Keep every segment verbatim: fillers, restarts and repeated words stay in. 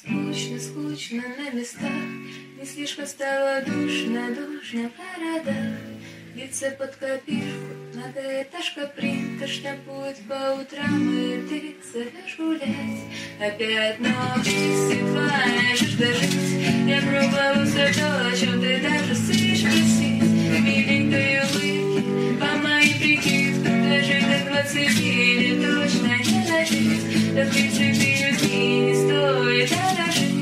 Скучно, скучно на местах, не слишком стало душно, душно в городах. Лица под копирку, многоэтажка принта, шляпует по утрам, и ты зовешь гулять. Опять ночь, светлая жажда жить. Я пробовал все то, о чем ты даже слышишь просить. Миленькой улыбки, по моим прикидкам, даже до двадцати лет точно не дожить. Да в принципе людьми не стоит дорожить.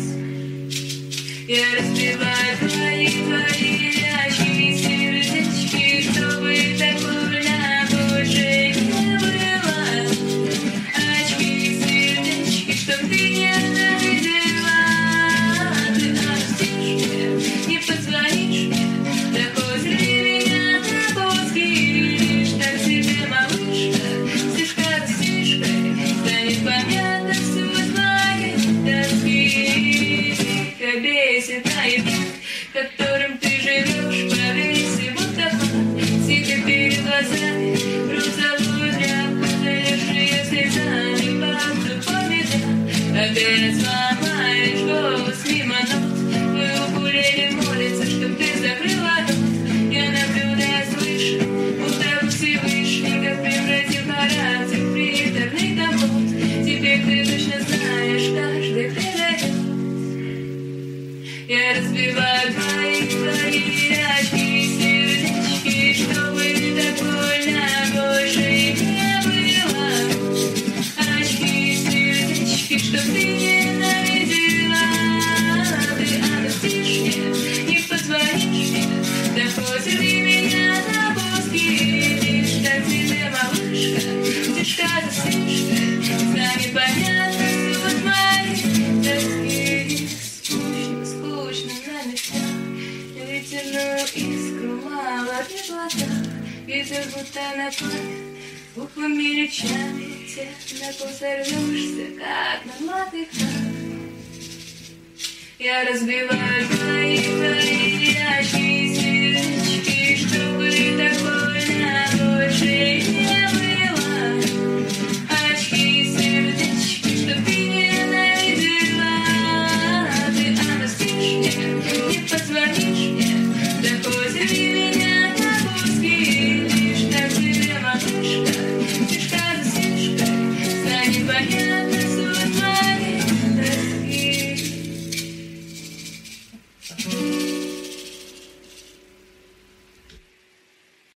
Я разбиваю твои, твои рящие сердечки, чтобы так больно больше не было. Очки, сердечки, чтоб ты не ненавидела. Ты отпустишь мне, не позвонишь мне, да возьми меня на поски. Лишь так тебе, малышка, стишка за стишкой станет понятно всю твою тоски. Бесит наивник, которым ты живешь, повесь его такой, сидя перед глазами, розовую тряпку, залежие слезами под тупыми. Опять сломаешь голос мимо нот, твой укулеле молится, чтоб ты закрыла рот. Я наблюдаю, слышу, будто Всевышний, как превратил характер в приторный компот. Теперь ты точно знаешь, каждый предает. Я разбиваю твои, твои рящие сердечки, чтобы так больно больше не было. Очки, сердечки, чтоб ты ненавидела. Ты отпустишь мне, не позвонишь мне, да позови меня на поски. Лишь так тебе, малышка, стишка за стишкой станет понятно суть моей тоски. На местах ветерную искру мало в глазах. Ветер будто нападет буквами речами, те на пол сорвешься, как на мотыльках. Я разбиваю твои, твои рящие сердечки, чтобы так